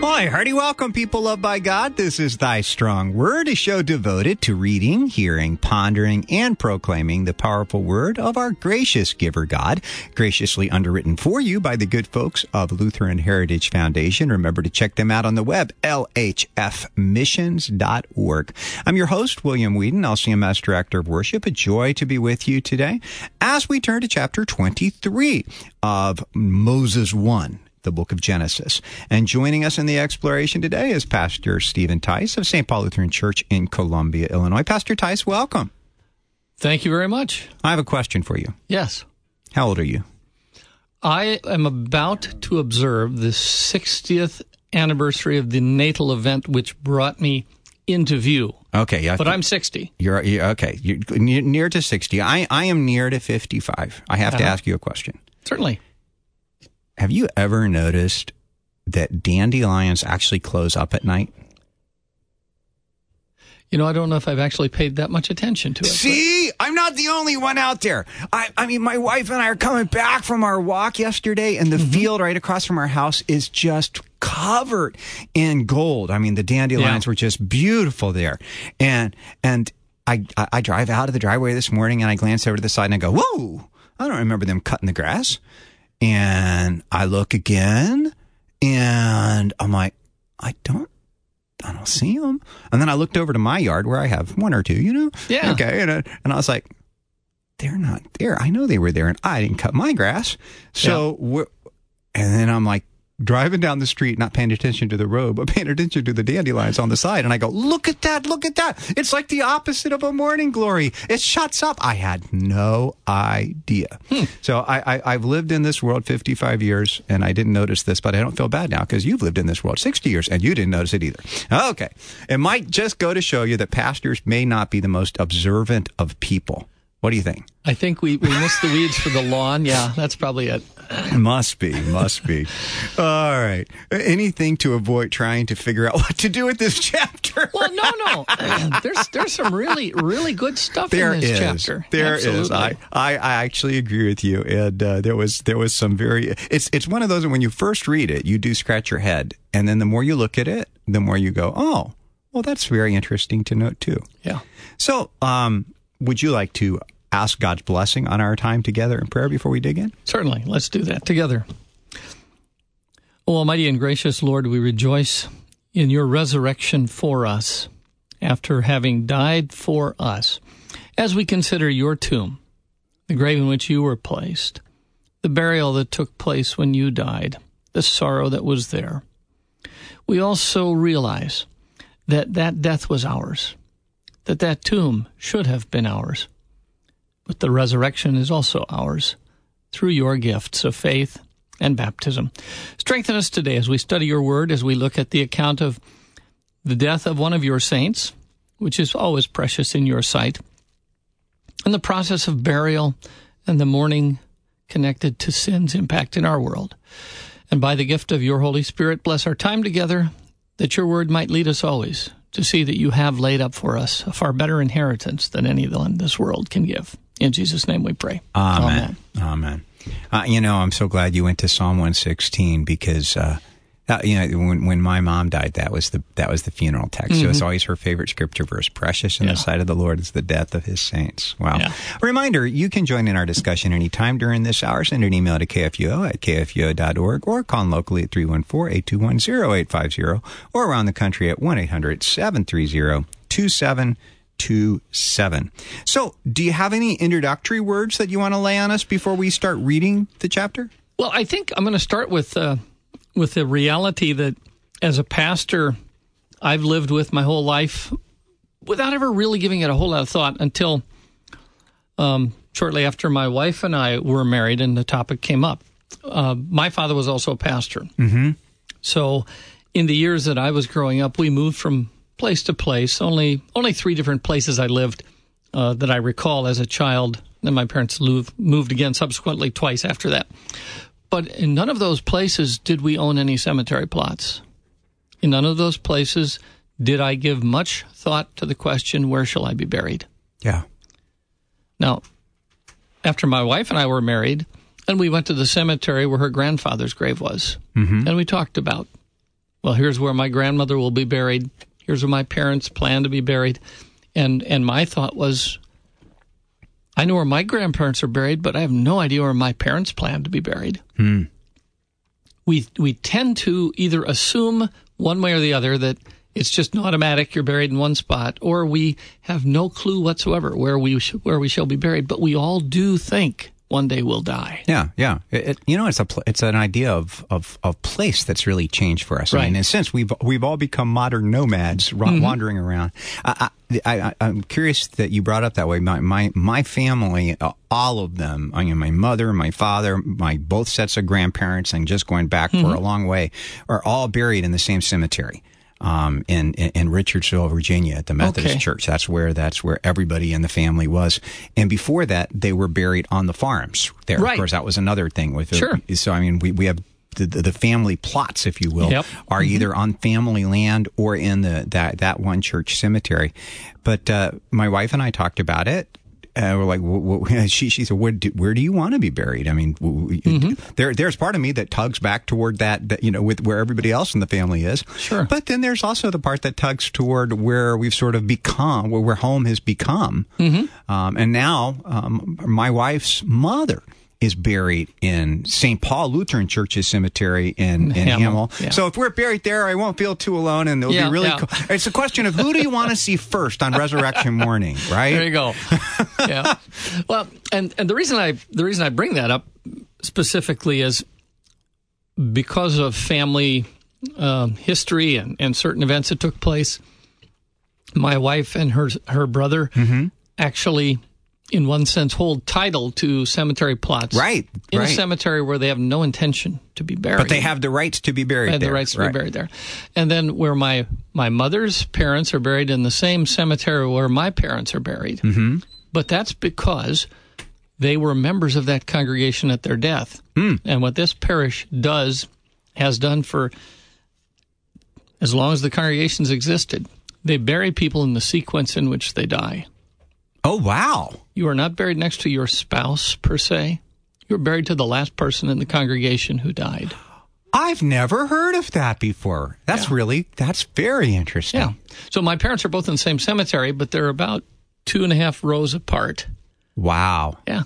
Hi, hearty welcome, people loved by God. This is Thy Strong Word, a show devoted to reading, hearing, pondering, and proclaiming the powerful word of our gracious giver God, graciously underwritten for you by the good folks of Lutheran Heritage Foundation. Remember to check them out on the web, lhfmissions.org. I'm your host, William Whedon, LCMS Director of Worship. A joy to be with you today as we turn to chapter 23 of Moses 1. The book of Genesis. And joining us in the exploration today is Pastor Stephen Tice of St. Paul Lutheran Church in Columbia, Illinois. Pastor Tice, welcome. Thank you very much. I have a question for you. Yes. How old are you? I am about to observe the 60th anniversary of the natal event which brought me into view. Okay. Yeah, but I'm 60. You're okay. You're near to 60. I am near to 55. I have to ask you a question. Certainly. Have you ever noticed that dandelions actually close up at night? You know, I don't know if I've actually paid that much attention to it. See, I'm not the only one out there. I mean, my wife and I are coming back from our walk yesterday, and the field right across from our house is just covered in gold. I mean, the dandelions were just beautiful there. And I drive out of the driveway this morning, and I glance over to the side, and I go, whoa, I don't remember them cutting the grass. And I look again, and I'm like, I don't see them. And then I looked over to my yard where I have one or two, you know? Yeah. Okay. And I was like, they're not there. I know they were there, and I didn't cut my grass. So, and then I'm like, driving down the street, not paying attention to the road, but paying attention to the dandelions on the side. And I go, look at that. It's like the opposite of a morning glory. It shuts up. I had no idea. So I've lived in this world 55 years, and I didn't notice this, but I don't feel bad now because you've lived in this world 60 years, and you didn't notice it either. Okay. It might just go to show you that pastors may not be the most observant of people. What do you think? I think we missed the weeds for the lawn. Yeah, that's probably it. Must be. All right. Anything to avoid trying to figure out what to do with this chapter? Well, no. There's some really, really good stuff in this chapter. There is. I actually agree with you. And there was some very. It's one of those when you first read it, you do scratch your head, and then the more you look at it, the more you go, oh, well, that's very interesting to note too. Yeah. So, would you like to ask God's blessing on our time together in prayer before we dig in? Certainly. Let's do that together. Oh, Almighty and gracious Lord, we rejoice in your resurrection for us after having died for us. As we consider your tomb, the grave in which you were placed, the burial that took place when you died, the sorrow that was there, we also realize that death was ours, that tomb should have been ours. But the resurrection is also ours through your gifts of faith and baptism. Strengthen us today as we study your word, as we look at the account of the death of one of your saints, which is always precious in your sight, and the process of burial and the mourning connected to sin's impact in our world. And by the gift of your Holy Spirit, bless our time together, that your word might lead us always to see that you have laid up for us a far better inheritance than anyone this world can give. In Jesus' name we pray. Amen. I'm so glad you went to Psalm 116 because, when my mom died, that was the funeral text. Mm-hmm. So it's always her favorite scripture verse. Precious in the sight of the Lord is the death of his saints. Wow. Yeah. A reminder, you can join in our discussion anytime during this hour. Send an email to kfuo@kfuo.org or call locally at 314-821-0850 or around the country at 1-800-730-2727. So, do you have any introductory words that you want to lay on us before we start reading the chapter? Well, I think I'm going to start with the reality that as a pastor, I've lived with my whole life without ever really giving it a whole lot of thought until shortly after my wife and I were married and the topic came up. My father was also a pastor. Mm-hmm. So in the years that I was growing up, we moved from place to place. Only 3 different places I lived that I recall as a child. Then my parents moved again subsequently twice after that. But in none of those places did we own any cemetery plots. In none of those places did I give much thought to the question, where shall I be buried? Yeah. Now, after my wife and I were married, and we went to the cemetery where her grandfather's grave was, mm-hmm. and we talked about well, here's where my grandmother will be buried. Here's where my parents plan to be buried. And my thought was, I know where my grandparents are buried, but I have no idea where my parents plan to be buried. We tend to either assume one way or the other that it's just automatic, you're buried in one spot, or we have no clue whatsoever where we shall be buried. But we all do think one day we'll die. Yeah. It's an idea of place that's really changed for us. Right. I mean, in a sense, we've all become modern nomads wandering around. I'm curious that you brought up that way. My family, all of them, I mean, my mother, my father, my both sets of grandparents, and just going back for a long way, are all buried in the same cemetery. In Richardsville, Virginia, at the Methodist Church. That's where everybody in the family was. And before that, they were buried on the farms there. Right. Of course, that was another thing with it. Sure. So, I mean, we have the family plots, if you will, are either on family land or in that one church cemetery. But my wife and I talked about it. We're like, she said, where do you want to be buried? I mean, there's part of me that tugs back toward that, with where everybody else in the family is. Sure. But then there's also the part that tugs toward where we've sort of become, where home has become. And now, my wife's mother is buried in St. Paul Lutheran Church's cemetery in Hamel. Yeah. So if we're buried there, I won't feel too alone, and it'll be really cool. It's a question of who do you want to see first on resurrection morning, right? There you go. Yeah. Well, and the reason I bring that up specifically is because of family history and certain events that took place. My wife and her brother actually, in one sense, hold title to cemetery plots. Right. In a cemetery where they have no intention to be buried. But they have the rights to be buried there. They have the rights to be buried there. And then where my mother's parents are buried in the same cemetery where my parents are buried. But that's because they were members of that congregation at their death. And what this parish has done for as long as the congregations existed, they bury people in the sequence in which they die. Oh, wow. You are not buried next to your spouse, per se. You're buried to the last person in the congregation who died. I've never heard of that before. That's very interesting. Yeah. So my parents are both in the same cemetery, but they're about 2.5 rows apart. Wow. Yeah.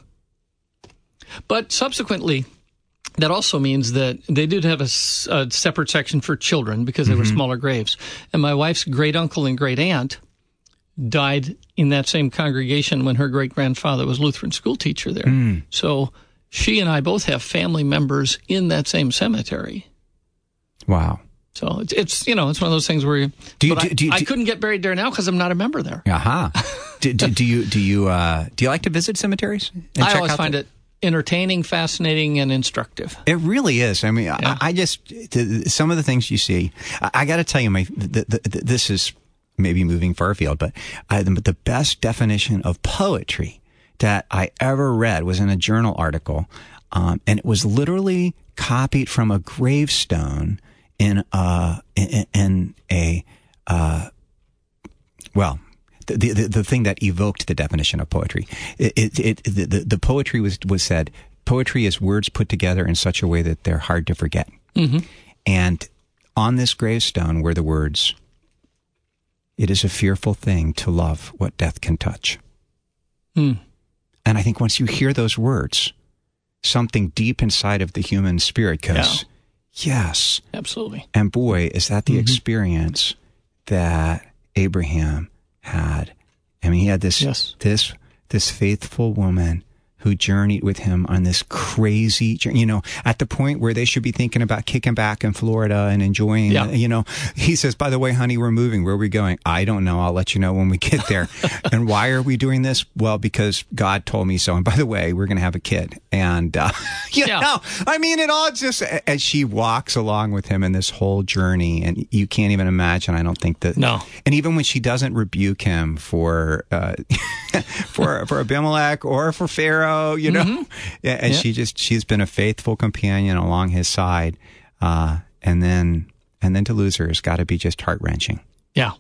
But subsequently, that also means that they did have a separate section for children because they were smaller graves. And my wife's great-uncle and great-aunt died in that same congregation when her great-grandfather was Lutheran school teacher there. So she and I both have family members in that same cemetery. Wow. So it's one of those things where I couldn't get buried there now because I'm not a member there. Do you like to visit cemeteries? I always find it entertaining, fascinating, and instructive. It really is. I mean, I just some of the things you see. I got to tell you, this is maybe moving far afield, but the best definition of poetry that I ever read was in a journal article, and it was literally copied from a gravestone in the thing that evoked the definition of poetry. The poetry was said, poetry is words put together in such a way that they're hard to forget. And on this gravestone were the words, "It is a fearful thing to love what death can touch." And I think once you hear those words, something deep inside of the human spirit goes, yes. Absolutely. And boy, is that the experience that Abraham had. I mean, he had this faithful woman who journeyed with him on this crazy journey, at the point where they should be thinking about kicking back in Florida and enjoying, he says, by the way, honey, we're moving. Where are we going? I don't know. I'll let you know when we get there. And why are we doing this? Well, because God told me so. And by the way, we're going to have a kid. And, I mean, it all just, as she walks along with him in this whole journey, and you can't even imagine, I don't think that. No. And even when she doesn't rebuke him for Abimelech or for Pharaoh, and she's been a faithful companion along his side, and then to lose her has got to be just heart-wrenching. Yeah,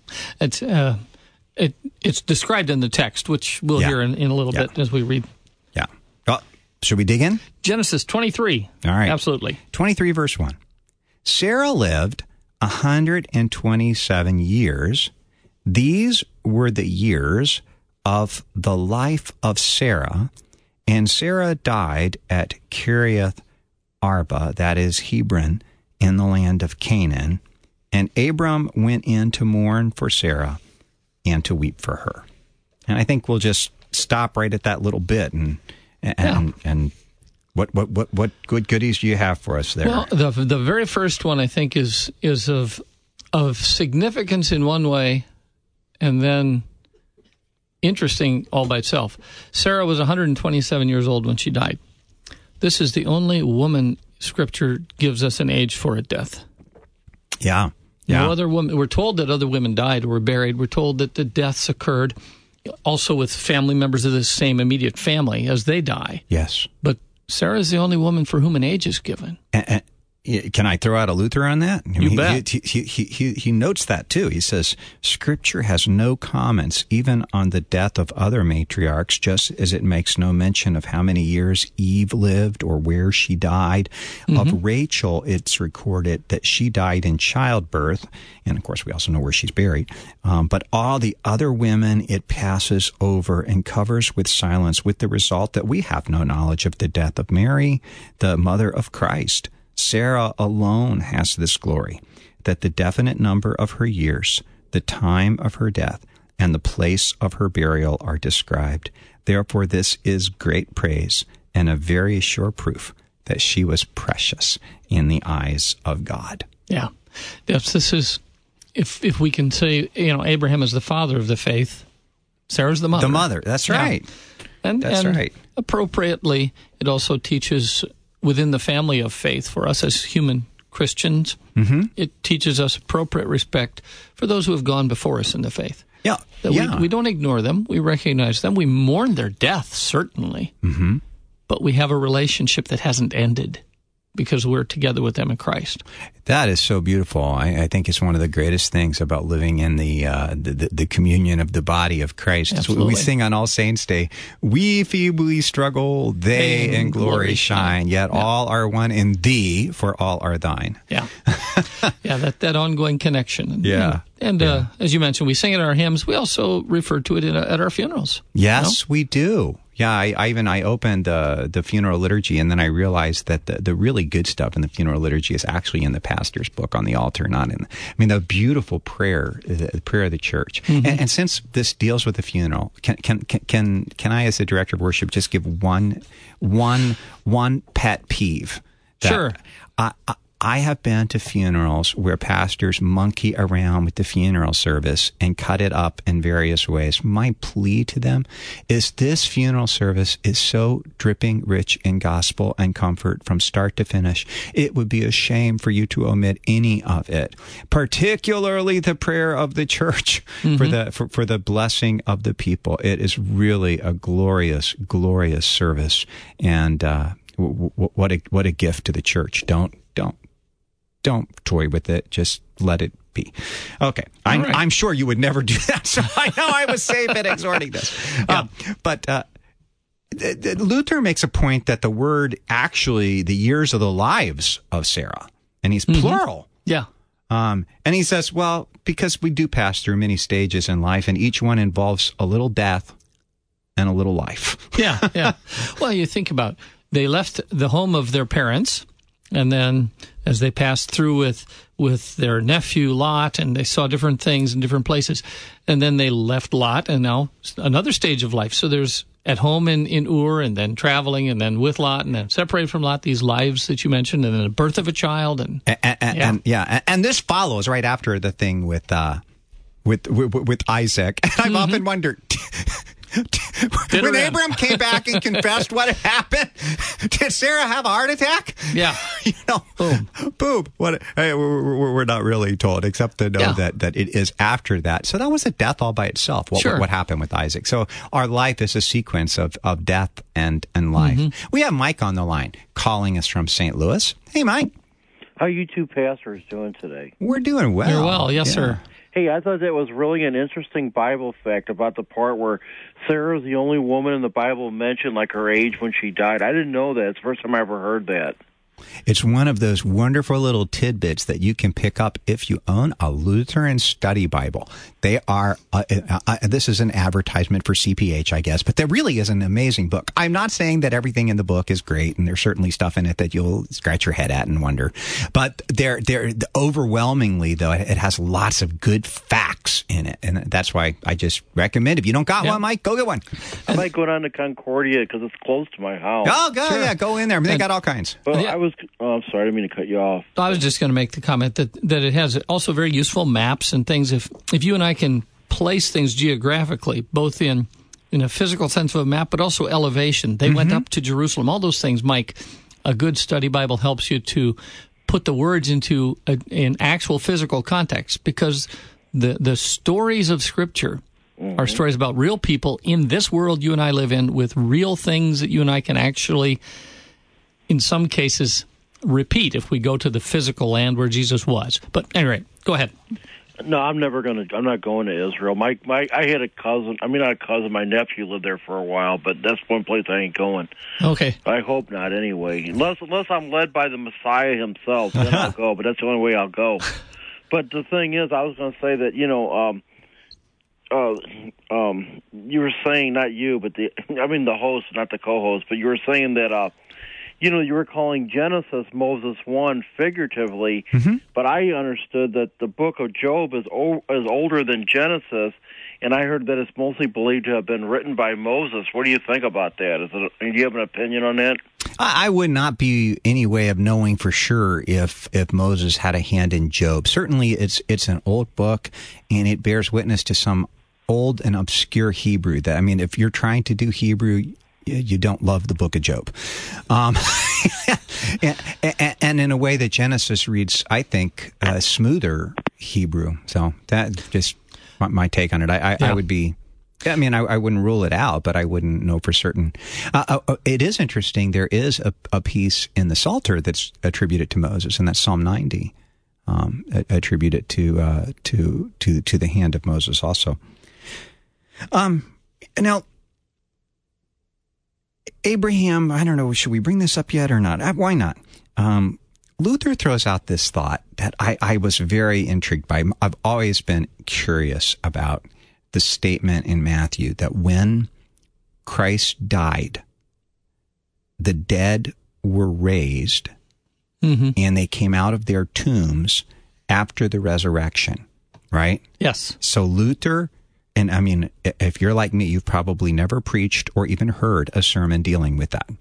it's described in the text, which we'll hear in a little bit as we read. Yeah. Should we dig in? Genesis 23. All right. Absolutely. 23 verse 1. Sarah lived 127 years. These were the years of the life of Sarah, and Sarah died at Kiriath Arba, that is Hebron, in the land of Canaan. And Abram went in to mourn for Sarah and to weep for her. And I think we'll just stop right at that little bit and what good goodies do you have for us there? Well, the very first one I think is of significance in one way, and then interesting all by itself. Sarah was 127 years old when she died. This is the only woman Scripture gives us an age for at death. Yeah. No other woman. We're told that other women died or were buried. We're told that the deaths occurred also with family members of the same immediate family as they die. Yes. But Sarah is the only woman for whom an age is given. Can I throw out a Luther on that? You bet. He notes that too. He says, Scripture has no comments even on the death of other matriarchs, just as it makes no mention of how many years Eve lived or where she died. Mm-hmm. Of Rachel, it's recorded that she died in childbirth, and of course we also know where she's buried. But all the other women it passes over and covers with silence, with the result that we have no knowledge of the death of Mary, the mother of Christ. Sarah alone has this glory, that the definite number of her years, the time of her death, and the place of her burial are described. Therefore, this is great praise and a very sure proof that she was precious in the eyes of God. Yeah. Yes, this is, if we can say, Abraham is the father of the faith, Sarah's the mother. The mother, that's right. That's right. Appropriately, it also teaches within the family of faith, for us as human Christians, it teaches us appropriate respect for those who have gone before us in the faith. Yeah. We don't ignore them. We recognize them. We mourn their death, certainly. Mm-hmm. But we have a relationship that hasn't ended because we're together with them in Christ. That is so beautiful. I think it's one of the greatest things about living in the communion of the body of Christ. Absolutely. We sing on All Saints' Day, we feebly struggle, they in glory shine, yet all are one in thee, for all are thine. Yeah. that ongoing connection. Yeah. And as you mentioned, we sing it in our hymns. We also refer to it at our funerals. Yes, we do. Yeah, I opened the funeral liturgy, and then I realized that the really good stuff in the funeral liturgy is actually in the pastor's book on the altar, not in. The beautiful prayer, the prayer of the church. Mm-hmm. And since this deals with the funeral, can I, as the director of worship, just give one pet peeve? Sure. I have been to funerals where pastors monkey around with the funeral service and cut it up in various ways. My plea to them is this funeral service is so dripping rich in gospel and comfort from start to finish. It would be a shame for you to omit any of it, particularly the prayer of the church for the blessing of the people. It is really a glorious, glorious service, and what a gift to the church. Don't toy with it. Just let it be. Okay. I'm sure you would never do that, so I know I was safe in exhorting this. But Luther makes a point that the word actually, the years of the lives of Sarah, and he's plural. Yeah. And he says, well, because we do pass through many stages in life, and each one involves a little death and a little life. Yeah. Well, you think about, they left the home of their parents, and then as they passed through with their nephew Lot, and they saw different things in different places, and then they left Lot, and now another stage of life. So there's at home in Ur, and then traveling, and then with Lot, and then separated from Lot, these lives that you mentioned, and then the birth of a child. And this follows right after the thing with Isaac. And I've often wondered, when Abraham came back and confessed what had happened, did Sarah have a heart attack? Yeah. Boom. What? We're not really told, except to know that it is after that. So that was a death all by itself. What happened with Isaac? So our life is a sequence of death and life. Mm-hmm. We have Mike on the line calling us from St. Louis. Hey, Mike. How are you two pastors doing today? We're doing well. You're well, yes, sir. Hey, I thought that was really an interesting Bible fact about the part where Sarah is the only woman in the Bible mentioned, like her age when she died. I didn't know that. It's the first time I ever heard that. It's one of those wonderful little tidbits that you can pick up if you own a Lutheran Study Bible. They are, this is an advertisement for CPH, I guess, but there really is an amazing book. I'm not saying that everything in the book is great, and there's certainly stuff in it that you'll scratch your head at and wonder. But they're overwhelmingly, though, it has lots of good facts in it. And that's why I just recommend, if you don't got one, Mike, go get one. I might go down to Concordia because it's close to my house. Oh, go in there. They got all kinds. Well, I'm sorry, I didn't mean to cut you off. I was just going to make the comment that it has also very useful maps and things. If you and I can place things geographically, both in a physical sense of a map, but also elevation. They went up to Jerusalem. All those things, Mike, a good study Bible helps you to put the words into an actual physical context, because the stories of Scripture are stories about real people in this world you and I live in, with real things that you and I can actually, in some cases, repeat if we go to the physical land where Jesus was. But anyway, go ahead. No, I'm not going to Israel. I had a cousin. I mean, not a cousin. My nephew lived there for a while, but that's one place I ain't going. Okay. I hope not. Anyway, unless I'm led by the Messiah himself, then I'll go. But that's the only way I'll go. But the thing is, I was going to say that you were saying, not you, but the host, not the co-host, but you were saying that. You were calling Genesis Moses 1 figuratively, but I understood that the book of Job is older than Genesis, and I heard that it's mostly believed to have been written by Moses. What do you think about that? Do you have an opinion on that? I would not be any way of knowing for sure if Moses had a hand in Job. Certainly, it's an old book, and it bears witness to some old and obscure Hebrew. If you're trying to do Hebrew, you don't love the book of Job. And in a way that Genesis reads, I think, smoother Hebrew. So that just my take on it. I would be, I wouldn't rule it out, but I wouldn't know for certain. It is interesting. There is a piece in the Psalter that's attributed to Moses, and that's Psalm 90, attributed to the hand of Moses also. Now, Abraham, I don't know, should we bring this up yet or not? Why not? Luther throws out this thought that I was very intrigued by. I've always been curious about the statement in Matthew that when Christ died, the dead were raised, and they came out of their tombs after the resurrection, right? Yes. So Luther... And if you're like me, you've probably never preached or even heard a sermon dealing with that.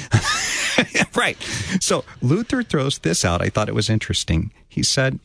Right. So Luther throws this out. I thought it was interesting. He said,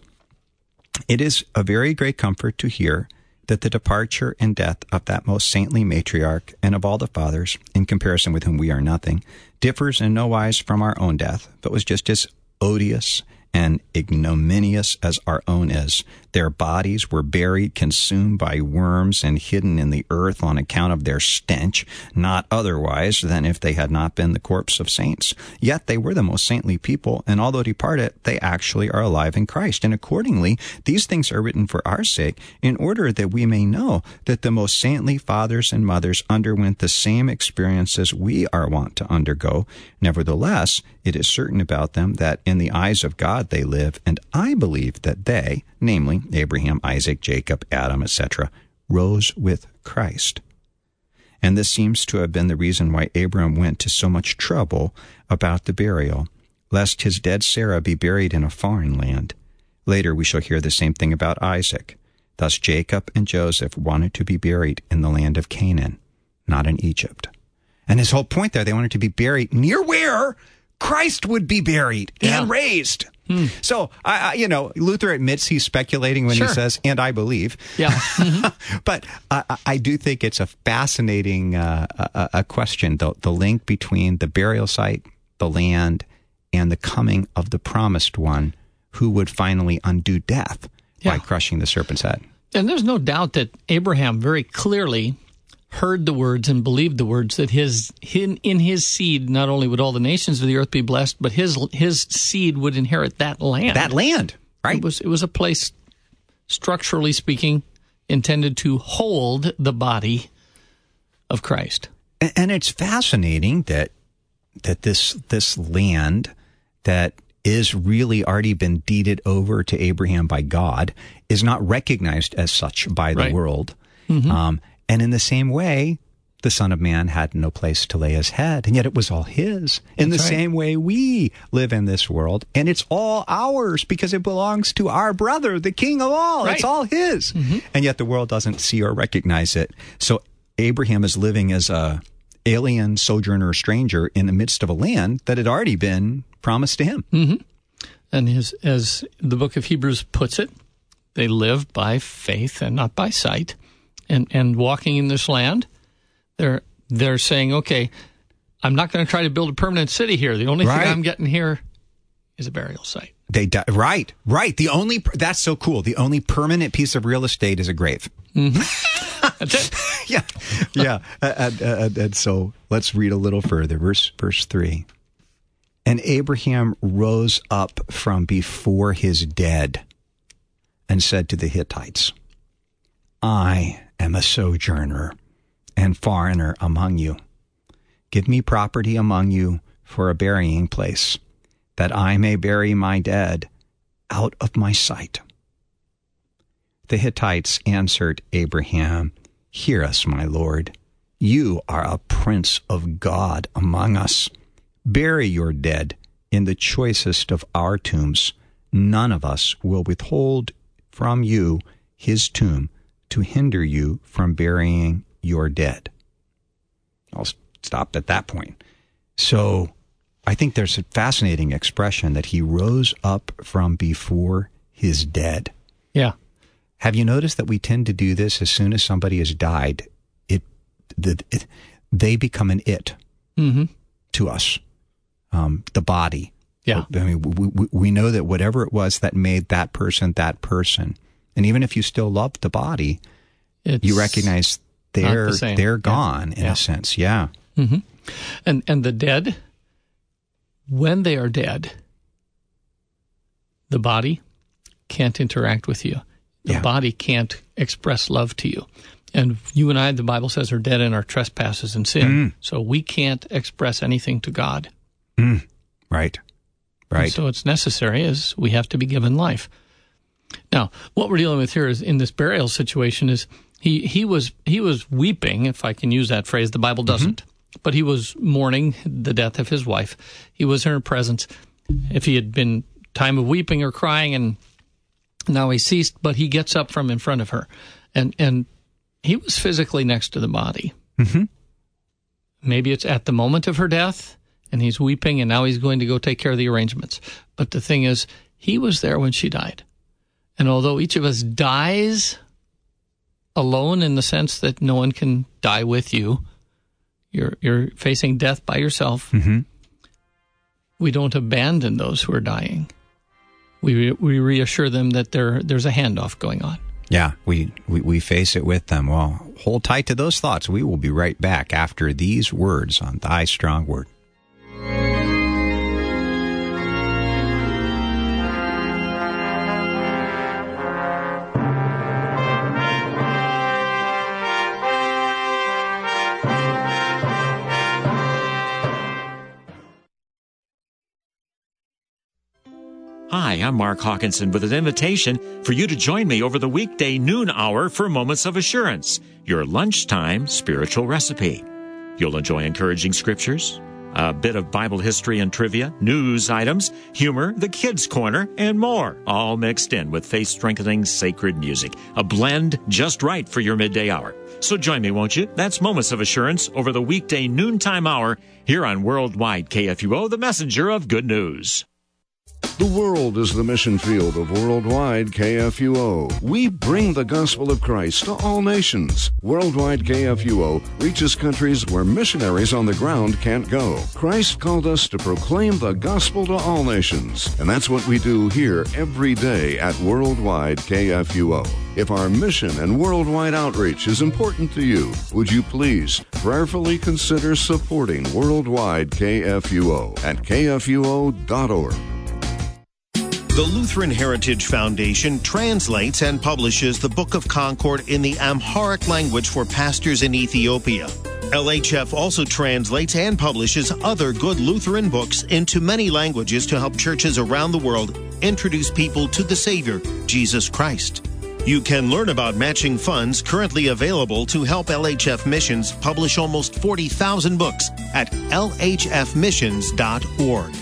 "It is a very great comfort to hear that the departure and death of that most saintly matriarch and of all the fathers, in comparison with whom we are nothing, differs in no wise from our own death, but was just as odious and ignominious as our own is. Their bodies were buried, consumed by worms, and hidden in the earth on account of their stench, not otherwise than if they had not been the corpse of saints. Yet they were the most saintly people, and although departed, they actually are alive in Christ. And accordingly, these things are written for our sake, in order that we may know that the most saintly fathers and mothers underwent the same experiences we are wont to undergo. Nevertheless, it is certain about them that in the eyes of God they live, and I believe that they, namely Abraham, Isaac, Jacob, Adam, etc., rose with Christ. And this seems to have been the reason why Abraham went to so much trouble about the burial, lest his dead Sarah be buried in a foreign land. Later we shall hear the same thing about Isaac. Thus Jacob and Joseph wanted to be buried in the land of Canaan, not in Egypt." And his whole point there, they wanted to be buried near where Christ would be buried and raised. So, Luther admits he's speculating when he says, "and I believe." Yeah. But I do think it's a fascinating a question, the link between the burial site, the land, and the coming of the promised one who would finally undo death by crushing the serpent's head. And there's no doubt that Abraham very clearly heard the words and believed the words that in his seed, not only would all the nations of the earth be blessed, but his seed would inherit that land. That land, right? It was a place, structurally speaking, intended to hold the body of Christ. And it's fascinating that this land that is really already been deeded over to Abraham by God is not recognized as such by the world. Mm-hmm. And in the same way, the Son of Man had no place to lay his head, and yet it was all his. In the same way, we live in this world, and it's all ours because it belongs to our brother, the King of all. Right. It's all his. Mm-hmm. And yet the world doesn't see or recognize it. So Abraham is living as a alien, sojourner, stranger in the midst of a land that had already been promised to him. Mm-hmm. And as the book of Hebrews puts it, they live by faith and not by sight. And walking in this land, they're saying, okay, I'm not going to try to build a permanent city here. The only thing I'm getting here is a burial site. Right. That's so cool. The only permanent piece of real estate is a grave. Mm-hmm. That's it. Yeah. And so let's read a little further. Verse 3. And Abraham rose up from before his dead and said to the Hittites, I am a sojourner and foreigner among you. Give me property among you for a burying place, that I may bury my dead out of my sight. The Hittites answered Abraham, Hear us, my lord. You are a prince of God among us. Bury your dead in the choicest of our tombs. None of us will withhold from you his tomb to hinder you from burying your dead. I'll stop at that point. So I think there's a fascinating expression that he rose up from before his dead. Yeah. Have you noticed that we tend to do this as soon as somebody has died? They become an it to us, the body. Yeah. I mean, we know that whatever it was that made that person, and even if you still love the body, you recognize they're gone in a sense. Yeah. Mm-hmm. And the dead, when they are dead, the body can't interact with you. The body can't express love to you. And you and I, the Bible says, are dead in our trespasses and sin. So we can't express anything to God. Right. And so it's necessary as we have to be given life. Now, what we're dealing with here is in this burial situation is he was weeping, if I can use that phrase. The Bible doesn't. But he was mourning the death of his wife. He was in her presence. If he had been time of weeping or crying, and now he ceased, but he gets up from in front of her. And he was physically next to the body. Mm-hmm. Maybe it's at the moment of her death, and he's weeping, and now he's going to go take care of the arrangements. But the thing is, he was there when she died. And although each of us dies alone in the sense that no one can die with you, you're facing death by yourself, we don't abandon those who are dying. We reassure them that there's a handoff going on. Yeah, we face it with them. Well, hold tight to those thoughts. We will be right back after these words on Thy Strong Word. Hi, I'm Mark Hawkinson with an invitation for you to join me over the weekday noon hour for Moments of Assurance, your lunchtime spiritual recipe. You'll enjoy encouraging scriptures, a bit of Bible history and trivia, news items, humor, the kids' corner, and more, all mixed in with faith-strengthening sacred music, a blend just right for your midday hour. So join me, won't you? That's Moments of Assurance over the weekday noontime hour here on Worldwide KFUO, the messenger of good news. The world is the mission field of Worldwide KFUO. We bring the gospel of Christ to all nations. Worldwide KFUO reaches countries where missionaries on the ground can't go. Christ called us to proclaim the gospel to all nations, and that's what we do here every day at Worldwide KFUO. If our mission and worldwide outreach is important to you, would you please prayerfully consider supporting Worldwide KFUO at kfuo.org. The Lutheran Heritage Foundation translates and publishes the Book of Concord in the Amharic language for pastors in Ethiopia. LHF also translates and publishes other good Lutheran books into many languages to help churches around the world introduce people to the Savior, Jesus Christ. You can learn about matching funds currently available to help LHF Missions publish almost 40,000 books at lhfmissions.org.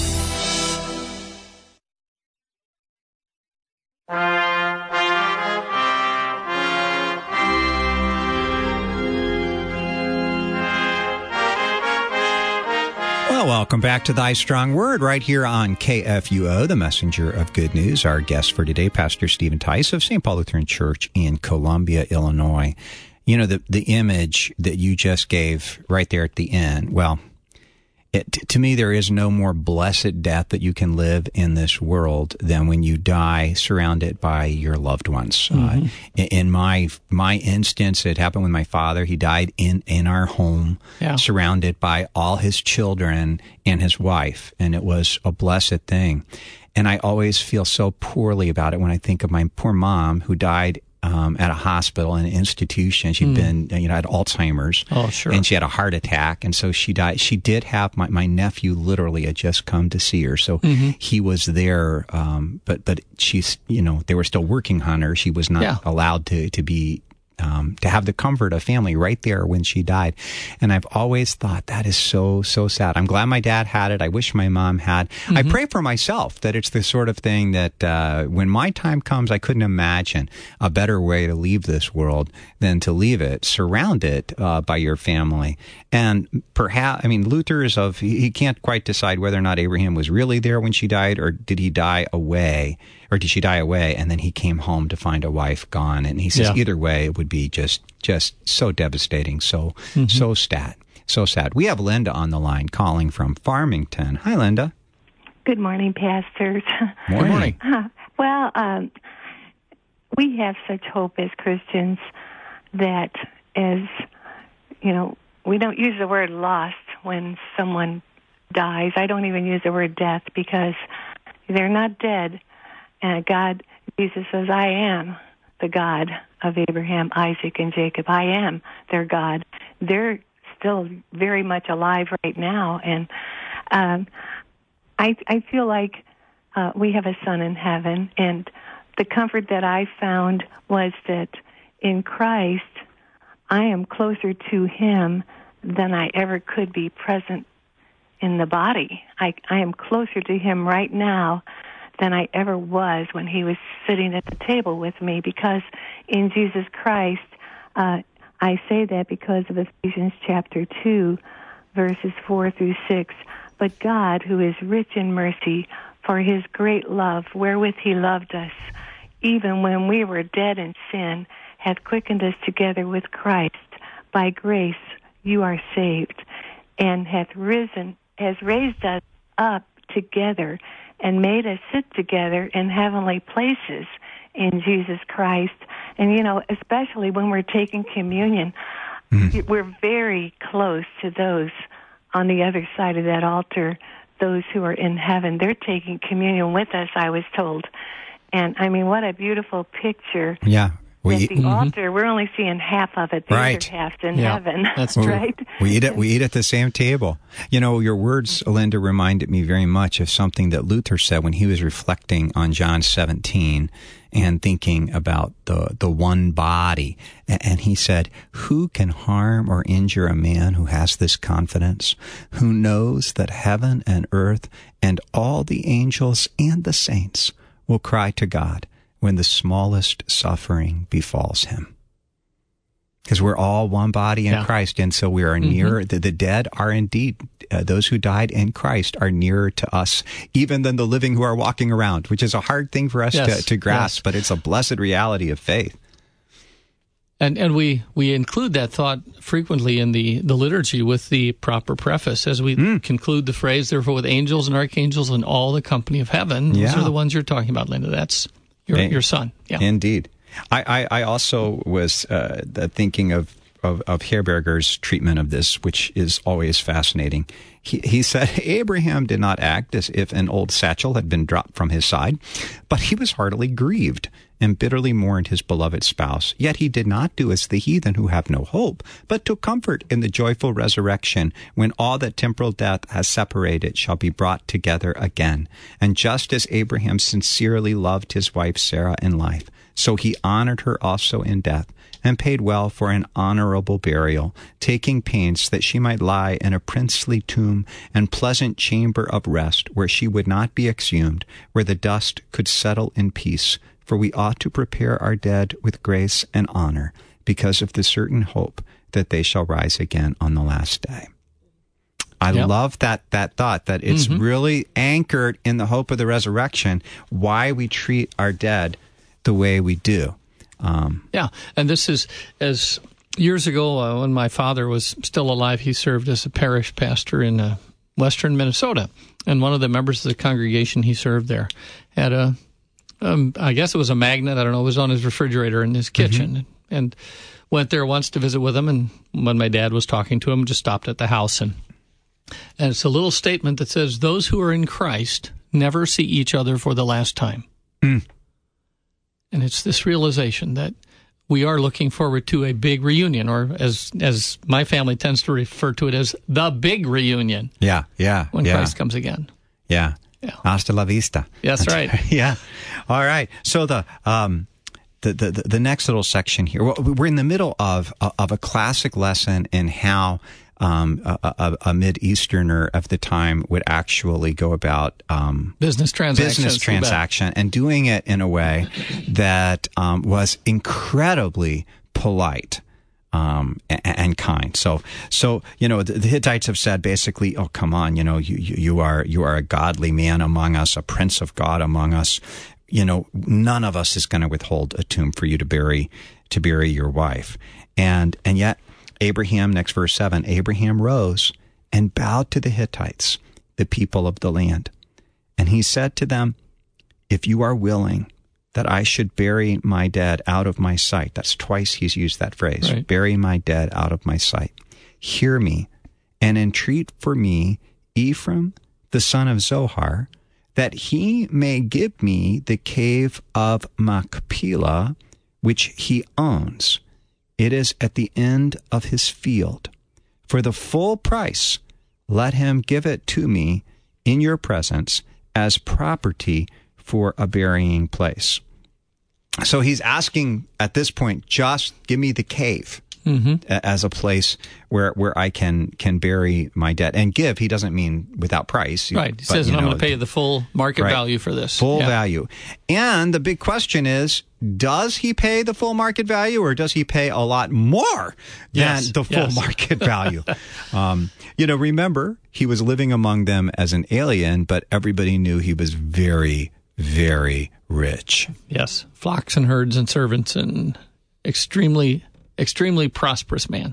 Welcome back to Thy Strong Word right here on KFUO, the messenger of good news. Our guest for today, Pastor Stephen Tice of St. Paul Lutheran Church in Columbia, Illinois. You know, the image that you just gave right there at the end, well, to me, there is no more blessed death that you can live in this world than when you die surrounded by your loved ones. Mm-hmm. In my instance, it happened with my father. He died in our home, surrounded by all his children and his wife, and it was a blessed thing. And I always feel so poorly about it when I think of my poor mom who died at a hospital, in an institution. She'd been, had Alzheimer's. Oh, sure. And she had a heart attack, and so she died. She did have, my nephew literally had just come to see her, so he was there, but she's, they were still working on her. She was not allowed to be, to have the comfort of family right there when she died. And I've always thought that is so, so sad. I'm glad my dad had it. I wish my mom had. I pray for myself that it's the sort of thing that when my time comes, I couldn't imagine a better way to leave this world than to leave it surrounded by your family. And perhaps, Luther is he can't quite decide whether or not Abraham was really there when she died, or did he die away? Or did she die away and then he came home to find a wife gone? And he says either way, it would be just so devastating, so sad. We have Linda on the line calling from Farmington. Hi, Linda. Good morning, pastors. Morning. Well, we have such hope as Christians that we don't use the word lost when someone dies. I don't even use the word death because they're not dead. And Jesus says, I am the God of Abraham, Isaac, and Jacob. I am their God. They're still very much alive right now. And I feel like we have a son in heaven. And the comfort that I found was that in Christ, I am closer to him than I ever could be present in the body. I am closer to him right now than I ever was when he was sitting at the table with me, because in Jesus Christ, I say that because of Ephesians chapter 2, verses 4 through 6. But God, who is rich in mercy, for his great love, wherewith he loved us, even when we were dead in sin, hath quickened us together with Christ. By grace you are saved, and has raised us up together and made us sit together in heavenly places in Jesus Christ. And, especially when we're taking communion, we're very close to those on the other side of that altar, those who are in heaven. They're taking communion with us, I was told. And, what a beautiful picture. Yeah. At the altar, we're only seeing half of it. The other half's in heaven. That's right. We eat at the same table. Your words, Linda, reminded me very much of something that Luther said when he was reflecting on John 17 and thinking about the one body. And he said, who can harm or injure a man who has this confidence, who knows that heaven and earth and all the angels and the saints will cry to God when the smallest suffering befalls him? Because we're all one body in Christ, and so we are nearer. The dead are indeed, those who died in Christ are nearer to us even than the living who are walking around, which is a hard thing for us to grasp, but it's a blessed reality of faith. And we include that thought frequently in the liturgy with the proper preface as we conclude the phrase, therefore with angels and archangels and all the company of heaven. Those are the ones you're talking about, Linda. That's your son. Yeah. Indeed. I also was thinking of Herberger's treatment of this, which is always fascinating. He said, Abraham did not act as if an old satchel had been dropped from his side, but he was heartily grieved and bitterly mourned his beloved spouse. Yet he did not do as the heathen who have no hope, but took comfort in the joyful resurrection, when all that temporal death has separated shall be brought together again. And just as Abraham sincerely loved his wife Sarah in life, so he honored her also in death, and paid well for an honorable burial, taking pains that she might lie in a princely tomb and pleasant chamber of rest, where she would not be exhumed, where the dust could settle in peace. For we ought to prepare our dead with grace and honor, because of the certain hope that they shall rise again on the last day. I love that thought, that it's really anchored in the hope of the resurrection, why we treat our dead the way we do. And this is, as years ago when my father was still alive, he served as a parish pastor in western Minnesota, and one of the members of the congregation he served there had I guess it was a magnet, I don't know, it was on his refrigerator in his kitchen, and went there once to visit with him, and when my dad was talking to him, just stopped at the house, and it's a little statement that says, those who are in Christ never see each other for the last time. And it's this realization that we are looking forward to a big reunion, or as my family tends to refer to it as the big reunion. When Christ comes again. Hasta la vista. That's right. All right. So the next little section here, we're in the middle of a classic lesson in how a Mid-Easterner of the time would actually go about business transaction, and doing it in a way that was incredibly polite and kind. So the Hittites have said basically, oh, come on, you are a godly man among us, a prince of God among us. None of us is going to withhold a tomb for you to bury your wife, and yet. Abraham, next verse 7, Abraham rose and bowed to the Hittites, the people of the land. And he said to them, if you are willing that I should bury my dead out of my sight, that's twice he's used that phrase, right. Bury my dead out of my sight. Hear me and entreat for me Ephraim, the son of Zohar, that he may give me the cave of Machpelah, which he owns. It is at the end of his field. For the full price, let him give it to me in your presence as property for a burying place. So he's asking at this point, just give me the cave as a place where I can bury my dead. And give, he doesn't mean without price. Right. He says, I'm going to pay the full market value for this. Full value. And the big question is, does he pay the full market value, or does he pay a lot more than the full market value? Remember, he was living among them as an alien, but everybody knew he was very, very rich. Yes. Flocks and herds and servants, and extremely prosperous man.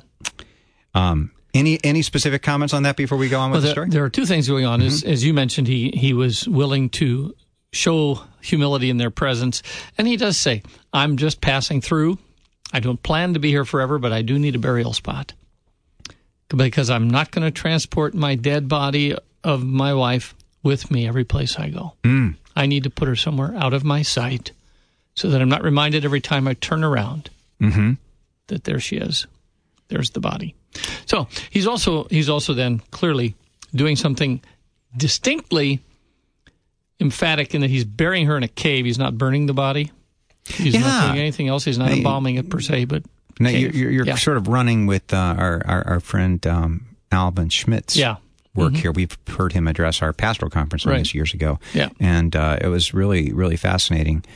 Any specific comments on that before we go on with the story? There are two things going on. As you mentioned, he was willing to show humility in their presence. And he does say, I'm just passing through. I don't plan to be here forever, but I do need a burial spot. Because I'm not going to transport my dead body of my wife with me every place I go. I need to put her somewhere out of my sight so that I'm not reminded every time I turn around that there she is. There's the body. So he's also then clearly doing something distinctly emphatic in that he's burying her in a cave. He's not burning the body. He's not doing anything else. He's not embalming it per se, but now you're sort of running with our friend Alvin Schmidt's work here. We've heard him address our pastoral conference on this years ago, and it was really, really fascinating.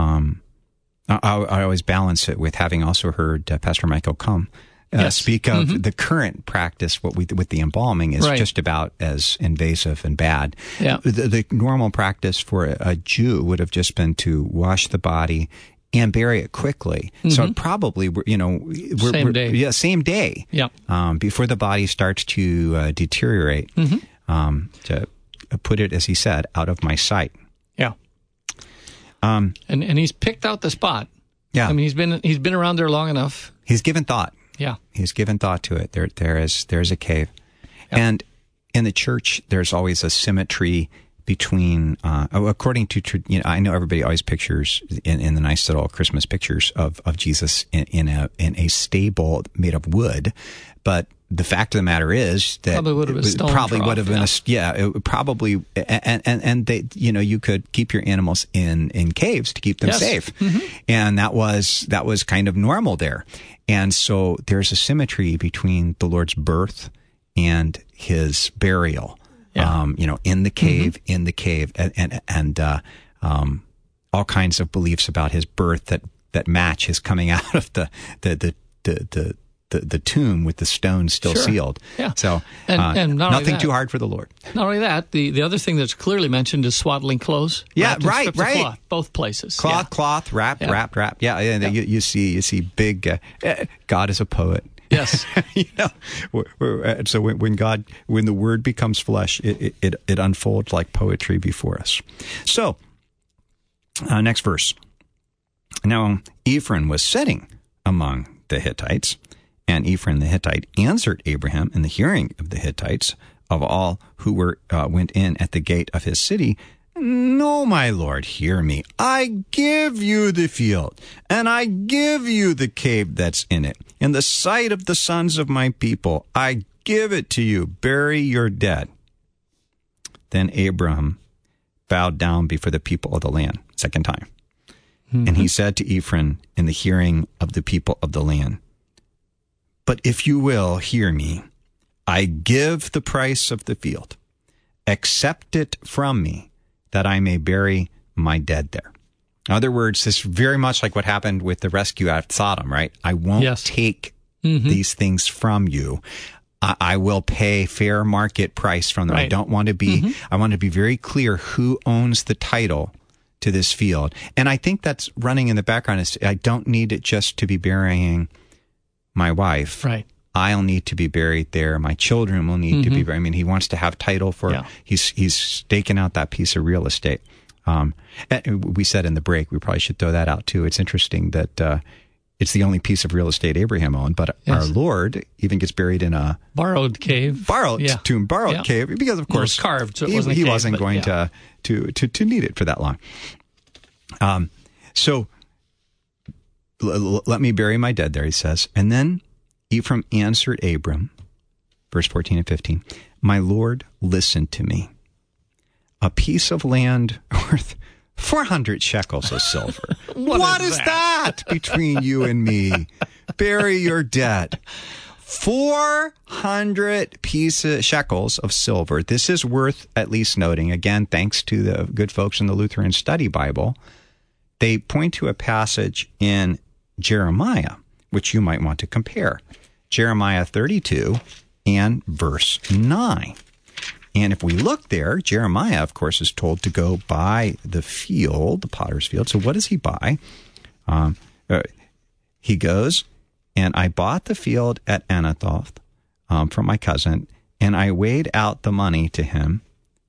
I always balance it with having also heard Pastor Michael Cum speak of the current practice. With the embalming is just about as invasive and bad. The normal practice for a Jew would have just been to wash the body and bury it quickly. So it probably, same day. Same day. Before the body starts to deteriorate. To put it, as he said, out of my sight. And he's picked out the spot. I mean, he's been around there long enough. He's given thought. Yeah. He's given thought to it. There's a cave. Yep. And in the church, there's always a symmetry between, according to, I know everybody always pictures in the nice little Christmas pictures of Jesus in a stable made of wood, but the fact of the matter is that probably would have been a stone trough, probably, and they, you could keep your animals in caves to keep them safe, and that was kind of normal there, and so there's a symmetry between the Lord's birth and his burial. In the cave, and all kinds of beliefs about his birth that match his coming out of the tomb with the stone still sealed. Yeah. So and nothing too hard for the Lord. Not only that, the other thing that's clearly mentioned is swaddling clothes. Yeah, right. Cloth, both places. Cloth, wrapped. Yeah. You see big. God is a poet. Yes. So when the Word becomes flesh, it unfolds like poetry before us. So, next verse. Now, Ephron was sitting among the Hittites, and Ephron the Hittite answered Abraham in the hearing of the Hittites of all who went in at the gate of his city, "No, my lord, hear me. I give you the field, and I give you the cave that's in it. In the sight of the sons of my people, I give it to you. Bury your dead." Then Abraham bowed down before the people of the land, second time. And he said to Ephron in the hearing of the people of the land, "But if you will hear me, I give the price of the field. Accept it from me, that I may bury my dead there." In other words, this is very much like what happened with the rescue at Sodom, right? I won't take these things from you. I will pay fair market price from them. Right. I don't want to be, I want to be very clear who owns the title to this field. And I think that's running in the background. Is I don't need it just to be burying my wife. Right. I'll need to be buried there. My children will need to be buried. I mean, he wants to have title for, he's staking out that piece of real estate. We said in the break, we probably should throw that out too. It's interesting that it's the only piece of real estate Abraham owned, but our Lord even gets buried in a borrowed cave, tomb, cave, because of course it was carved, so he wasn't going to need it for that long. So let me bury my dead there, he says. And then Ephraim answered Abram, verse 14 and 15, "My Lord, listen to me. A piece of land worth 400 shekels of silver. What is that between you and me? Bury your dead. 400 shekels of silver. This is worth at least noting, again, thanks to the good folks in the Lutheran Study Bible. They point to a passage in Jeremiah, which you might want to compare. Jeremiah 32 and verse 9. And if we look there, Jeremiah, of course, is told to go buy the field, the potter's field. So what does he buy? He goes, "And I bought the field at Anathoth from my cousin, and I weighed out the money to him,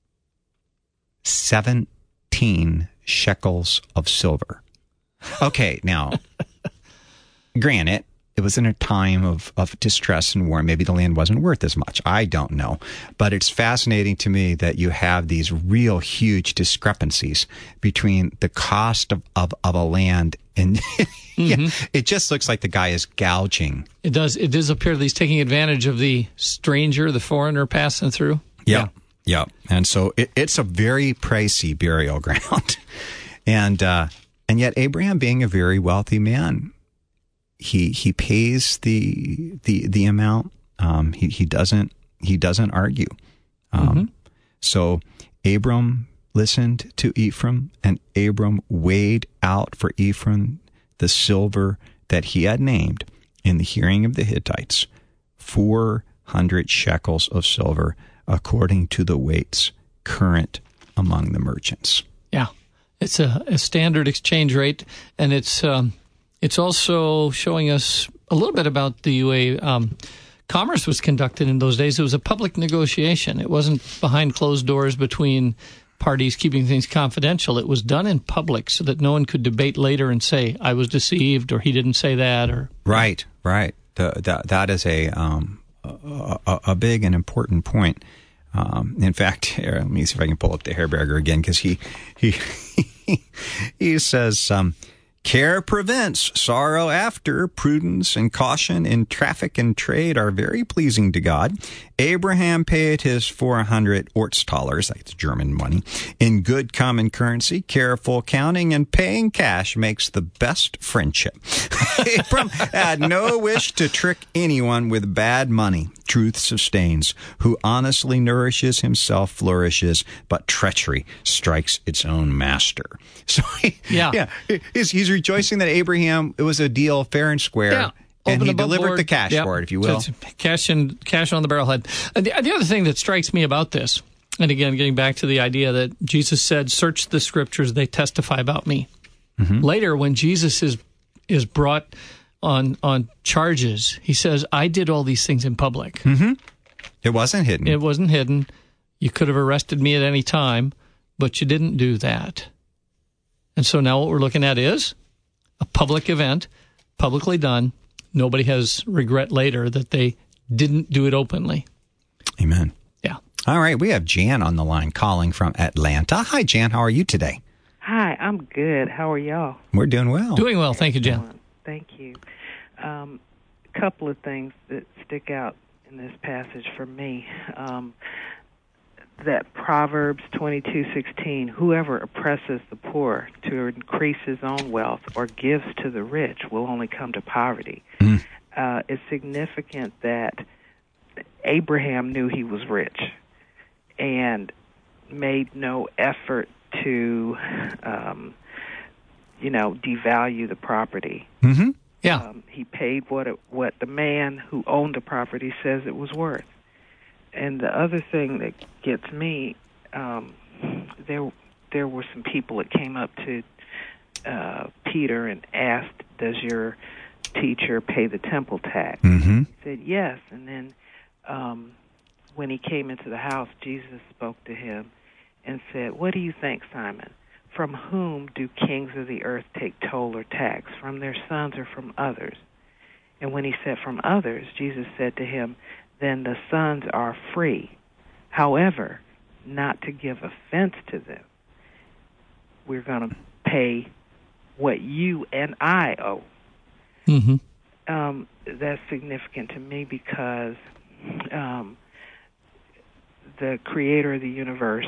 17 shekels of silver." Okay, now, granted, it was in a time of distress and war. Maybe the land wasn't worth as much. I don't know. But it's fascinating to me that you have these real huge discrepancies between the cost of a land and it just looks like the guy is gouging. It does. It does appear that he's taking advantage of the stranger, the foreigner passing through. Yeah. And so it's a very pricey burial ground. And yet Abraham, being a very wealthy man, he pays the amount. He doesn't argue. So Abram listened to Ephraim, and Abram weighed out for Ephraim the silver that he had named in the hearing of the Hittites, 400 shekels of silver, according to the weights current among the merchants. Yeah, it's a standard exchange rate, and it's also showing us a little bit about the way commerce was conducted in those days. It was a public negotiation. It wasn't behind closed doors between parties keeping things confidential. It was done in public so that no one could debate later and say, "I was deceived," or "he didn't say that," or Right. That is a big and important point. In fact, here, let me see if I can pull up the Herberger again, because he says, care prevents, sorrow after, prudence and caution in traffic and trade are very pleasing to God. Abraham paid his 400 Ortsthalers, that's German money, in good common currency. Careful counting and paying cash makes the best friendship. Abram had no wish to trick anyone with bad money. Truth sustains. Who honestly nourishes himself flourishes, but treachery strikes its own master. So he's rejoicing that Abraham, it was a deal fair and square. Yeah. And Open he above delivered board. the cash for it, if you will. So cash on the barrelhead. The other thing that strikes me about this, and again, getting back to the idea that Jesus said, search the scriptures, they testify about me. Mm-hmm. Later, when Jesus is brought on charges, he says, I did all these things in public. Mm-hmm. It wasn't hidden. It wasn't hidden. You could have arrested me at any time, but you didn't do that. And so now what we're looking at is a public event, publicly done. Nobody has regret later that they didn't do it openly. Amen. Yeah. All right. We have Jan on the line calling from Atlanta. Hi, Jan. How are you today? Hi, I'm good. How are y'all? We're doing well. Doing well. Thank you, Jan. Thank you. Couple of things that stick out in this passage for me. That Proverbs 22:16, whoever oppresses the poor to increase his own wealth or gives to the rich will only come to poverty. It's significant that Abraham knew he was rich and made no effort to, devalue the property. Mm-hmm. Yeah. He paid what the man who owned the property says it was worth. And the other thing that gets me, there were some people that came up to Peter and asked, does your teacher pay the temple tax? Mm-hmm. He said, yes. And then when he came into the house, Jesus spoke to him and said, what do you think, Simon? From whom do kings of the earth take toll or tax? From their sons or from others? And when he said from others, Jesus said to him, then the sons are free. However, not to give offense to them, we're going to pay what you and I owe. Mm-hmm. That's significant to me because the creator of the universe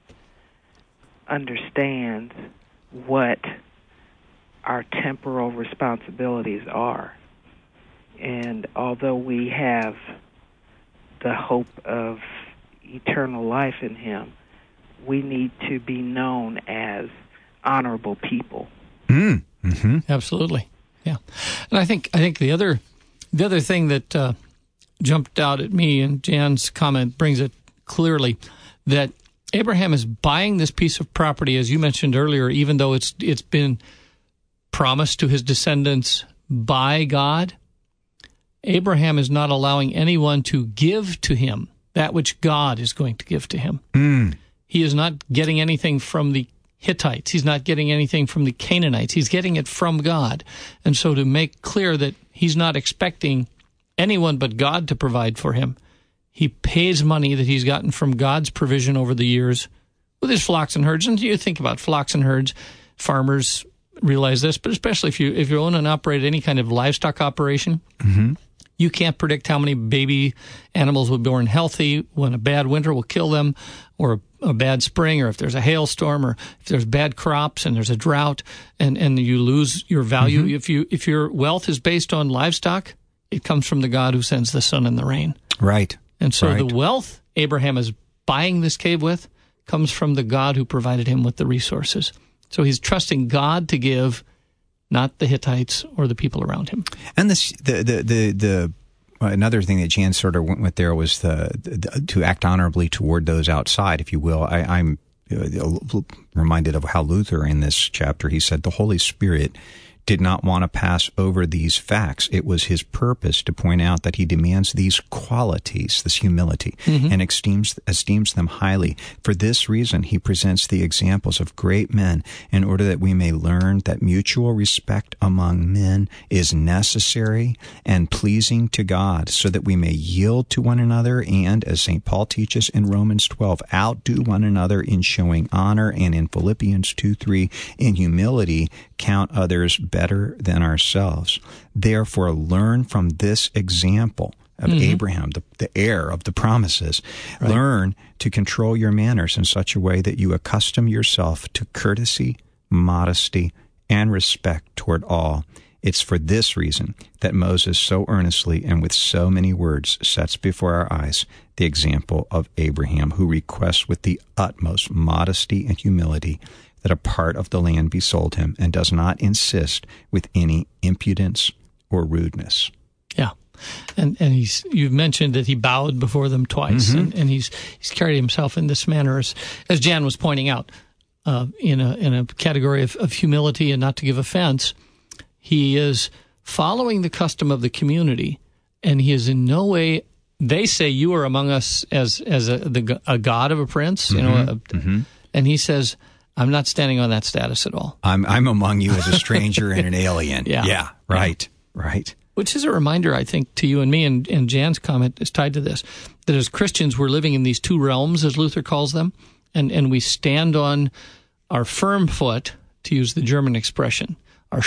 understands what our temporal responsibilities are. And although we have the hope of eternal life in him, we need to be known as honorable people. Mm-hmm. Absolutely. Yeah. And I think the other thing that jumped out at me, and Jan's comment brings it clearly, that Abraham is buying this piece of property, as you mentioned earlier, even though it's been promised to his descendants by God. Abraham is not allowing anyone to give to him that which God is going to give to him. He is not getting anything from the Hittites. He's not getting anything from the Canaanites. He's getting it from God. And so to make clear that he's not expecting anyone but God to provide for him, he pays money that he's gotten from God's provision over the years with his flocks and herds. And you think about flocks and herds, farmers realize this, but especially if you own and operate any kind of livestock operation, mm-hmm. You can't predict how many baby animals will be born healthy when a bad winter will kill them, or a bad spring, or if there's a hailstorm, or if there's bad crops and there's a drought, and you lose your value. Mm-hmm. If your wealth is based on livestock, it comes from the God who sends the sun and the rain. Right. And so right. the wealth Abraham is buying this cave with comes from the God who provided him with the resources. So he's trusting God to give, not the Hittites or the people around him. And the another thing that Jan sort of went with there was the to act honorably toward those outside, if you will. I'm reminded of how Luther in this chapter, he said, the Holy Spirit did not want to pass over these facts. It was his purpose to point out that he demands these qualities, this humility, and esteems them highly. For this reason, he presents the examples of great men in order that we may learn that mutual respect among men is necessary and pleasing to God, so that we may yield to one another and, as St. Paul teaches in Romans 12, outdo one another in showing honor, and in Philippians 2:3, in humility count others better than ourselves. Therefore, learn from this example of Abraham, the heir of the promises. Right. Learn to control your manners in such a way that you accustom yourself to courtesy, modesty, and respect toward all. It's for this reason that Moses so earnestly and with so many words sets before our eyes the example of Abraham, who requests with the utmost modesty and humility that a part of the land be sold him, and does not insist with any impudence or rudeness. Yeah. And you've mentioned that he bowed before them twice, and he's carried himself in this manner, as Jan was pointing out, in a category of humility and not to give offense. He is following the custom of the community, and he is in no way. They say you are among us as a god of a prince, and he says, I'm not standing on that status at all. I'm among you as a stranger and an alien. Yeah, right. Which is a reminder, I think, to you and me, and Jan's comment is tied to this, that as Christians we're living in these two realms, as Luther calls them, and we stand on our firm foot, to use the German expression. Our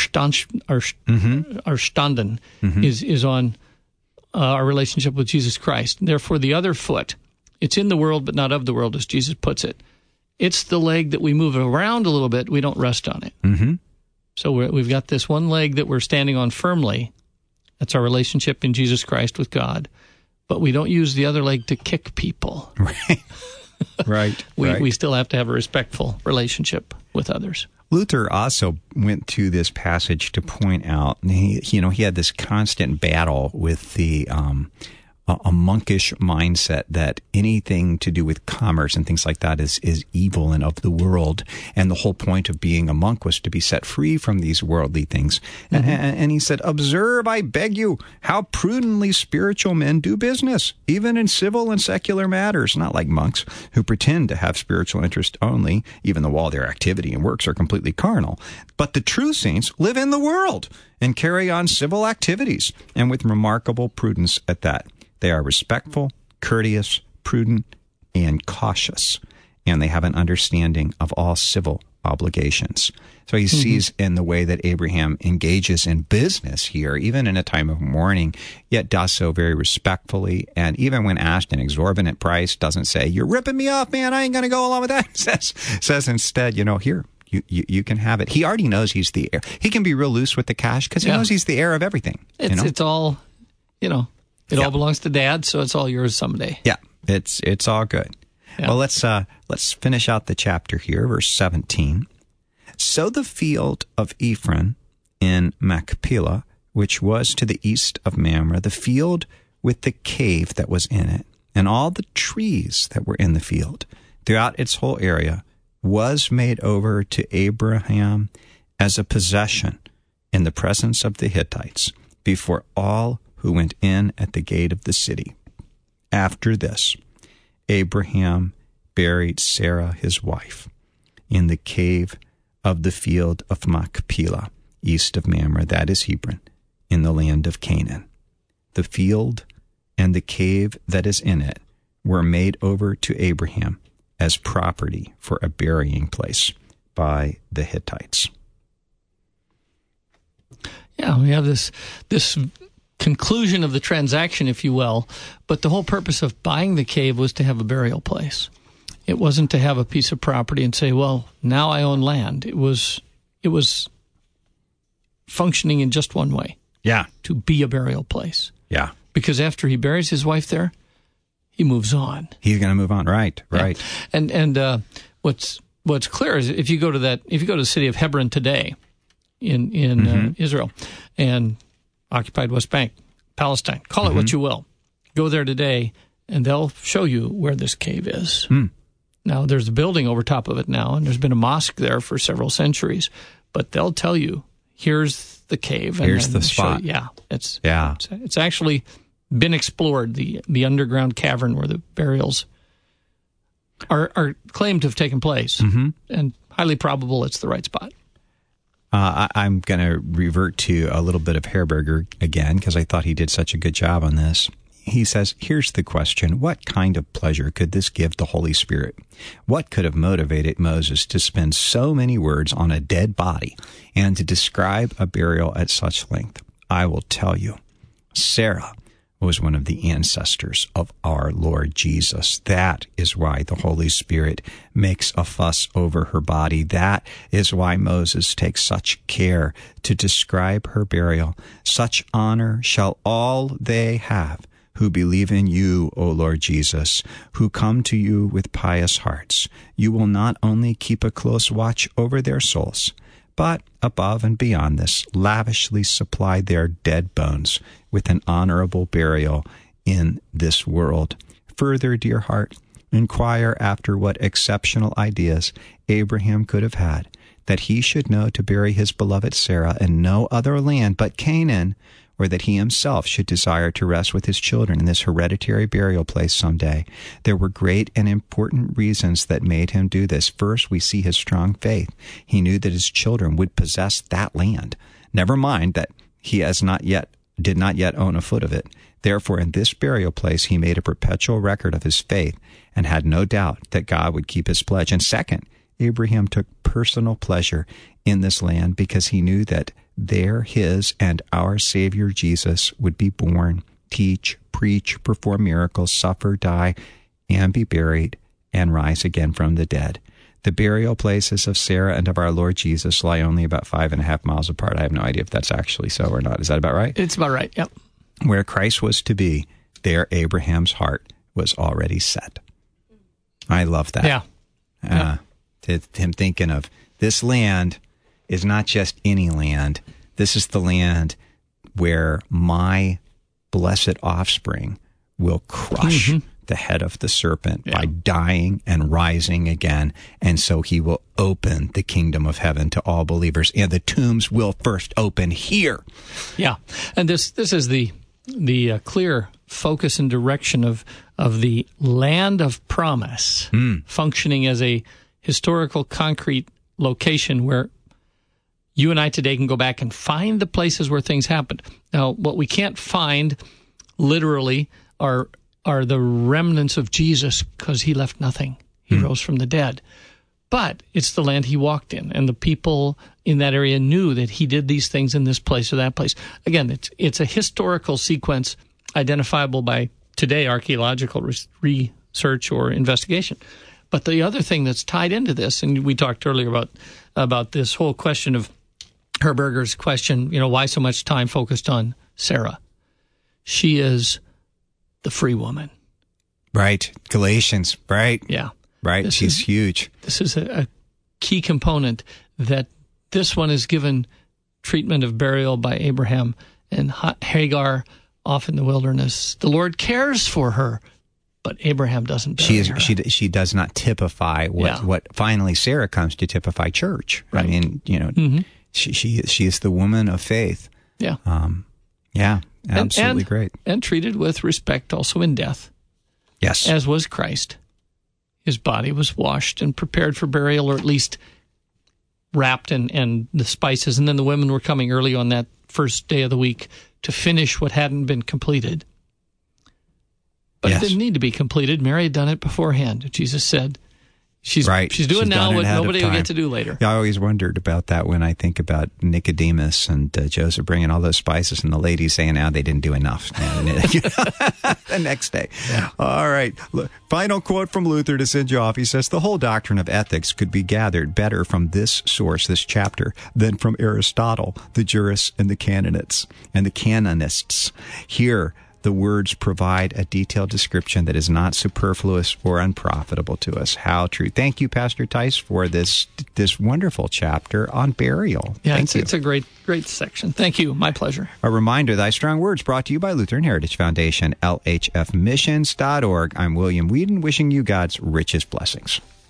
standen is on our relationship with Jesus Christ. Therefore, the other foot, it's in the world but not of the world, as Jesus puts it. It's the leg that we move around a little bit. We don't rest on it. So we've got this one leg that we're standing on firmly. That's our relationship in Jesus Christ with God. But we don't use the other leg to kick people. Right. We still have to have a respectful relationship with others. Luther also went to this passage to point out, he had this constant battle with the a monkish mindset that anything to do with commerce and things like that is evil and of the world. And the whole point of being a monk was to be set free from these worldly things. And he said, observe, I beg you, how prudently spiritual men do business, even in civil and secular matters, not like monks who pretend to have spiritual interest only, even though all their activity and works are completely carnal. But the true saints live in the world and carry on civil activities, and with remarkable prudence at that. They are respectful, courteous, prudent, and cautious, and they have an understanding of all civil obligations. So he sees in the way that Abraham engages in business here, even in a time of mourning, yet does so very respectfully, and even when asked an exorbitant price, doesn't say, you're ripping me off, man, I ain't going to go along with that. Says instead, here, you can have it. He already knows he's the heir. He can be real loose with the cash because he knows he's the heir of everything. It's all, It all belongs to Dad, so it's all yours someday. Yeah, it's all good. Yeah. Well, let's finish out the chapter here, verse 17. So the field of Ephron in Machpelah, which was to the east of Mamre, the field with the cave that was in it, and all the trees that were in the field, throughout its whole area, was made over to Abraham as a possession in the presence of the Hittites, before all who went in at the gate of the city. After this, Abraham buried Sarah his wife in the cave of the field of Machpelah, east of Mamre, that is Hebron, in the land of Canaan. The field and the cave that is in it were made over to Abraham as property for a burying place by the Hittites. Yeah, we have this conclusion of the transaction, if you will, but the whole purpose of buying the cave was to have a burial place. It wasn't to have a piece of property and say, well, now I own land. It was functioning in just one way. Yeah. To be a burial place. Yeah. Because after he buries his wife there, he moves on. He's going to move on. Right. Yeah. And what's clear is if you go to the city of Hebron today in Israel and occupied West Bank, Palestine, call it what you will, go there today and they'll show you where this cave is. Now, there's a building over top of it now, and there's been a mosque there for several centuries, but they'll tell you here's the cave. And here's the spot. It's actually been explored, the underground cavern where the burials are claimed to have taken place, and highly probable it's the right spot. I'm going to revert to a little bit of Herberger again, because I thought he did such a good job on this. He says, here's the question. What kind of pleasure could this give the Holy Spirit? What could have motivated Moses to spend so many words on a dead body and to describe a burial at such length? I will tell you. Sarah was one of the ancestors of our Lord Jesus. That is why the Holy Spirit makes a fuss over her body. That is why Moses takes such care to describe her burial. Such honor shall all they have who believe in you, O Lord Jesus, who come to you with pious hearts. You will not only keep a close watch over their souls, but above and beyond this, lavishly supply their dead bones with an honorable burial in this world. Further, dear heart, inquire after what exceptional ideas Abraham could have had, that he should know to bury his beloved Sarah in no other land but Canaan, or that he himself should desire to rest with his children in this hereditary burial place someday. There were great and important reasons that made him do this. First, we see his strong faith. He knew that his children would possess that land. Never mind that he did not yet own a foot of it. Therefore, in this burial place, he made a perpetual record of his faith and had no doubt that God would keep his pledge. And second, Abraham took personal pleasure in this land because he knew that there his and our Savior Jesus would be born, teach, preach, perform miracles, suffer, die, and be buried, and rise again from the dead. The burial places of Sarah and of our Lord Jesus lie only about 5.5 miles apart. I have no idea if that's actually so or not. Is that about right? It's about right, yep. Where Christ was to be, there Abraham's heart was already set. I love that. Yeah. Him thinking of this land is not just any land. This is the land where my blessed offspring will crush the head of the serpent by dying and rising again. And so he will open the kingdom of heaven to all believers. And the tombs will first open here. Yeah. And this is the clear focus and direction of the land of promise functioning as a historical concrete location where you and I today can go back and find the places where things happened. Now, what we can't find literally are the remnants of Jesus because he left nothing. He rose from the dead. But it's the land he walked in, and the people in that area knew that he did these things in this place or that place. Again, it's a historical sequence identifiable by today archaeological research or investigation. But the other thing that's tied into this, and we talked earlier about this whole question of Herberger's question, why so much time focused on Sarah? She is the free woman. Right. Galatians, right? Yeah. Right. She's huge. This is a key component that this one is given treatment of burial by Abraham and Hagar off in the wilderness. The Lord cares for her, but Abraham doesn't bury her. She does not typify what finally Sarah comes to typify church. Right. I mean, she is the woman of faith. Yeah. Absolutely great. And treated with respect also in death. Yes. As was Christ. His body was washed and prepared for burial, or at least wrapped in the spices. And then the women were coming early on that first day of the week to finish what hadn't been completed. But it didn't need to be completed. Mary had done it beforehand. Jesus said, She's doing now what nobody will get to do later. Yeah, I always wondered about that when I think about Nicodemus and Joseph bringing all those spices and the ladies saying, they didn't do enough. The next day. Yeah. All right. Look, final quote from Luther to send you off. He says, the whole doctrine of ethics could be gathered better from this source, this chapter, than from Aristotle, the jurists and the canonists. Here, the words provide a detailed description that is not superfluous or unprofitable to us. How true. Thank you, Pastor Tice, for this wonderful chapter on burial. Yeah, Thank you. It's a great section. Thank you. My pleasure. A reminder, Thy Strong Words, brought to you by Lutheran Heritage Foundation, lhfmissions.org. I'm William Whedon, wishing you God's richest blessings.